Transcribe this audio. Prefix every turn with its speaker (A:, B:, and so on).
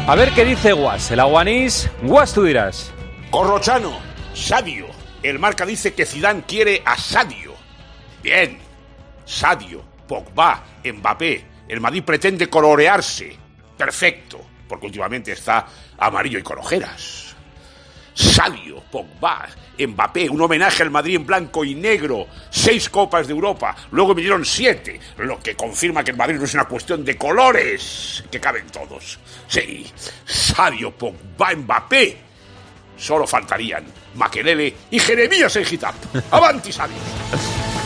A: A ver qué dice Guas, el aguanís. Guas, tú dirás.
B: Corrochano, Sadio. El Marca dice que Zidane quiere a Sadio. Bien. Sadio, Pogba, Mbappé. El Madrid pretende colorearse. Perfecto, porque últimamente está amarillo y con ojeras. Sadio, Pogba, Mbappé, un homenaje al Madrid en blanco y negro, 6 Copas de Europa, luego vinieron 7, lo que confirma que el Madrid no es una cuestión de colores, que caben todos. Sí, Sadio, Pogba, Mbappé, solo faltarían Makelele y Jeremías en Getafe. ¡Avanti, Sadio!